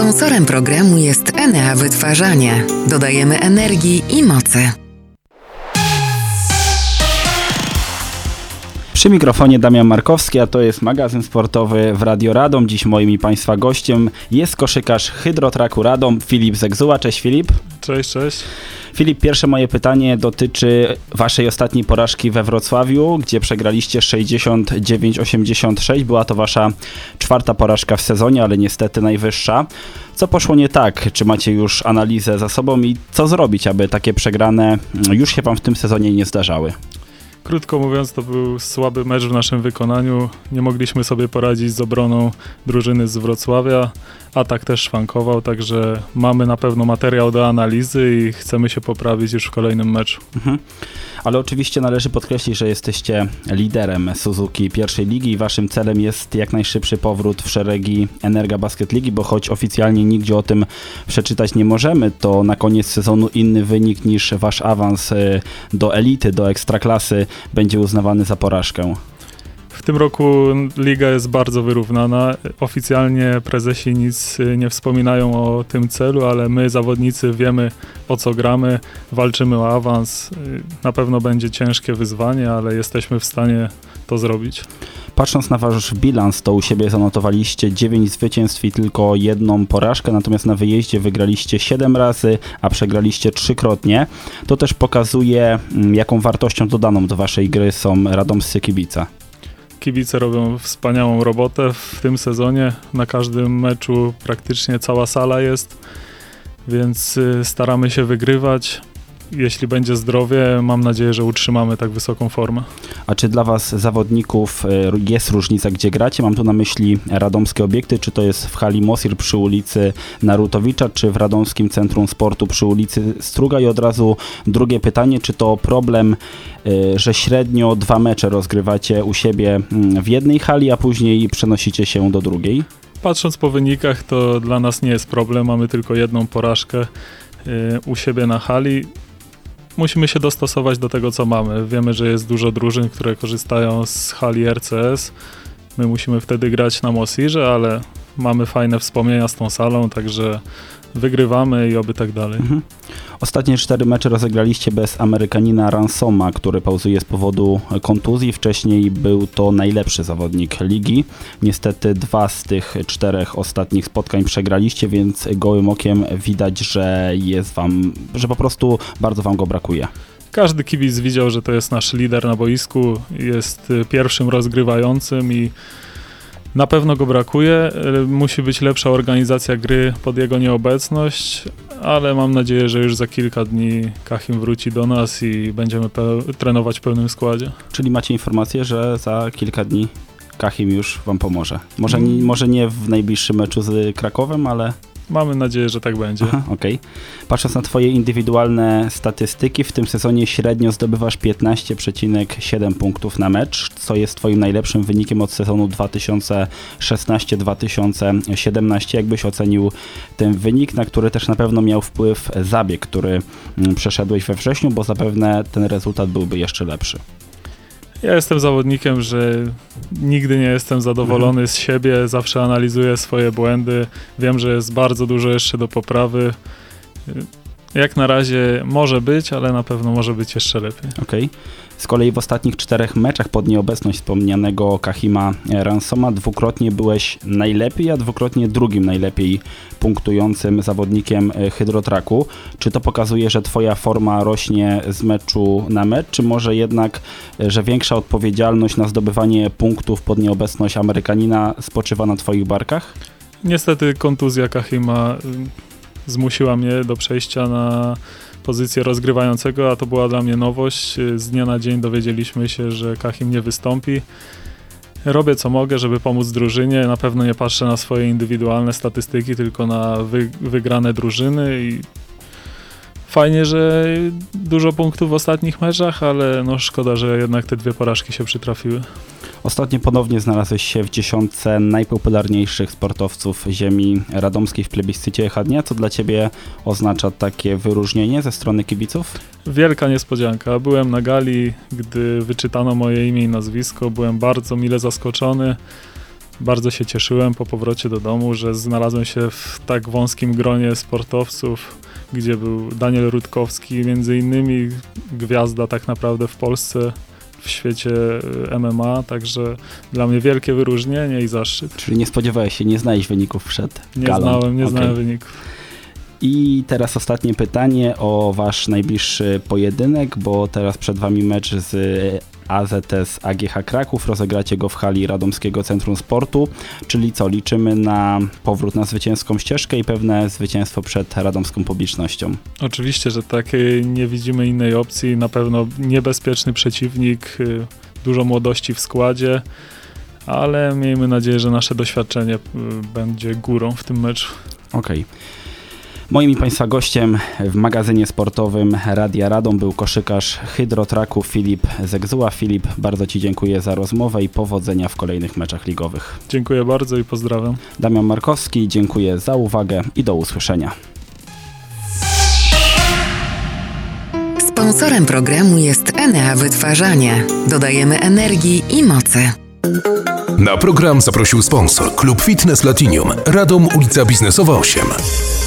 Sponsorem programu jest Enea Wytwarzanie. Dodajemy energii i mocy. Przy mikrofonie Damian Markowski, a to jest magazyn sportowy w Radio Radom. Dziś moim i Państwa gościem jest koszykarz Hydrotraku Radom, Filip Zegzuła. Cześć Filip. Cześć. Filip, pierwsze moje pytanie dotyczy Waszej ostatniej porażki we Wrocławiu, gdzie przegraliście 69-86. Była to Wasza czwarta porażka w sezonie, ale niestety najwyższa. Co poszło nie tak? Czy macie już analizę za sobą i co zrobić, aby takie przegrane już się Wam w tym sezonie nie zdarzały? Krótko mówiąc, to był słaby mecz w naszym wykonaniu. Nie mogliśmy sobie poradzić z obroną drużyny z Wrocławia. Atak też szwankował, także mamy na pewno materiał do analizy i chcemy się poprawić już w kolejnym meczu. Ale oczywiście należy podkreślić, że jesteście liderem Suzuki pierwszej ligi i waszym celem jest jak najszybszy powrót w szeregi Energa Basket Ligi, bo choć oficjalnie nigdzie o tym przeczytać nie możemy, to na koniec sezonu inny wynik niż wasz awans do elity, do ekstraklasy będzie uznawany za porażkę. W tym roku liga jest bardzo wyrównana. Oficjalnie prezesi nic nie wspominają o tym celu, ale my, zawodnicy, wiemy, o co gramy, walczymy o awans. Na pewno będzie ciężkie wyzwanie, ale jesteśmy w stanie to zrobić. Patrząc na wasz bilans, to u siebie zanotowaliście 9 zwycięstw i tylko 1 porażkę, natomiast na wyjeździe wygraliście 7 razy, a przegraliście 3-krotnie. To też pokazuje, jaką wartością dodaną do waszej gry są radomscy kibice. Kibice robią wspaniałą robotę w tym sezonie. Na każdym meczu praktycznie cała sala jest, więc staramy się wygrywać. Jeśli będzie zdrowie, mam nadzieję, że utrzymamy tak wysoką formę. A czy dla was zawodników jest różnica, gdzie gracie? Mam tu na myśli radomskie obiekty, czy to jest w hali Mosir przy ulicy Narutowicza, czy w Radomskim Centrum Sportu przy ulicy Struga? I od razu drugie pytanie, czy to problem, że średnio 2 mecze rozgrywacie u siebie w jednej hali, a później przenosicie się do drugiej? Patrząc po wynikach, to dla nas nie jest problem. Mamy tylko 1 porażkę u siebie na hali. Musimy się dostosować do tego, co mamy. Wiemy, że jest dużo drużyn, które korzystają z hali RCS. My musimy wtedy grać na Mosirze, ale mamy fajne wspomnienia z tą salą, także wygrywamy i oby tak dalej. Ostatnie 4 mecze rozegraliście bez Amerykanina Ransoma, który pauzuje z powodu kontuzji. Wcześniej był to najlepszy zawodnik ligi. Niestety 2 z tych 4 ostatnich spotkań przegraliście, więc gołym okiem widać, że że po prostu bardzo wam go brakuje. Każdy kibic widział, że to jest nasz lider na boisku, jest pierwszym rozgrywającym i na pewno go brakuje. Musi być lepsza organizacja gry pod jego nieobecność, ale mam nadzieję, że już za kilka dni Kachim wróci do nas i będziemy trenować w pełnym składzie. Czyli macie informację, że za kilka dni Kachim już wam pomoże. Może nie w najbliższym meczu z Krakowem, ale... Mamy nadzieję, że tak będzie. Okej. Patrząc na twoje indywidualne statystyki, w tym sezonie średnio zdobywasz 15,7 punktów na mecz, co jest twoim najlepszym wynikiem od sezonu 2016-2017. Jakbyś ocenił ten wynik, na który też na pewno miał wpływ zabieg, który przeszedłeś we wrześniu, bo zapewne ten rezultat byłby jeszcze lepszy. Ja jestem zawodnikiem, że nigdy nie jestem zadowolony z siebie, zawsze analizuję swoje błędy, wiem, że jest bardzo dużo jeszcze do poprawy. Jak na razie może być, ale na pewno może być jeszcze lepiej. Okej. Z kolei w ostatnich 4 meczach pod nieobecność wspomnianego Kahima Ransoma 2-krotnie byłeś najlepiej, a 2-krotnie drugim najlepiej punktującym zawodnikiem Hydrotraku. Czy to pokazuje, że twoja forma rośnie z meczu na mecz, czy może jednak, że większa odpowiedzialność na zdobywanie punktów pod nieobecność Amerykanina spoczywa na twoich barkach? Niestety kontuzja Kahima zmusiła mnie do przejścia na pozycję rozgrywającego, a to była dla mnie nowość. Z dnia na dzień dowiedzieliśmy się, że Kachim nie wystąpi. Robię co mogę, żeby pomóc drużynie. Na pewno nie patrzę na swoje indywidualne statystyki, tylko na wygrane drużyny i fajnie, że dużo punktów w ostatnich meczach, ale szkoda, że jednak te 2 porażki się przytrafiły. Ostatnio ponownie znalazłeś się w 10 najpopularniejszych sportowców ziemi radomskiej w plebiscycie EHA Dnia. Co dla ciebie oznacza takie wyróżnienie ze strony kibiców? Wielka niespodzianka. Byłem na gali, gdy wyczytano moje imię i nazwisko. Byłem bardzo mile zaskoczony. Bardzo się cieszyłem po powrocie do domu, że znalazłem się w tak wąskim gronie sportowców, gdzie był Daniel Rutkowski, między innymi gwiazda tak naprawdę w Polsce, w świecie MMA, także dla mnie wielkie wyróżnienie i zaszczyt. Czyli nie spodziewałeś się, nie znałeś wyników przed galą? Nie znałem wyników. I teraz ostatnie pytanie o wasz najbliższy pojedynek, bo teraz przed wami mecz z AZS AGH Kraków, rozegracie go w hali Radomskiego Centrum Sportu, czyli co, liczymy na powrót na zwycięską ścieżkę i pewne zwycięstwo przed radomską publicznością? Oczywiście, że tak, nie widzimy innej opcji, na pewno niebezpieczny przeciwnik, dużo młodości w składzie, ale miejmy nadzieję, że nasze doświadczenie będzie górą w tym meczu. Okej. Moim i Państwa gościem w magazynie sportowym Radia Radom był koszykarz Hydrotraku Filip Zegzuła. Filip, bardzo Ci dziękuję za rozmowę i powodzenia w kolejnych meczach ligowych. Dziękuję bardzo i pozdrawiam. Damian Markowski, dziękuję za uwagę i do usłyszenia. Sponsorem programu jest Enea Wytwarzanie. Dodajemy energii i mocy. Na program zaprosił sponsor Klub Fitness Latinium, Radom, ulica Biznesowa 8.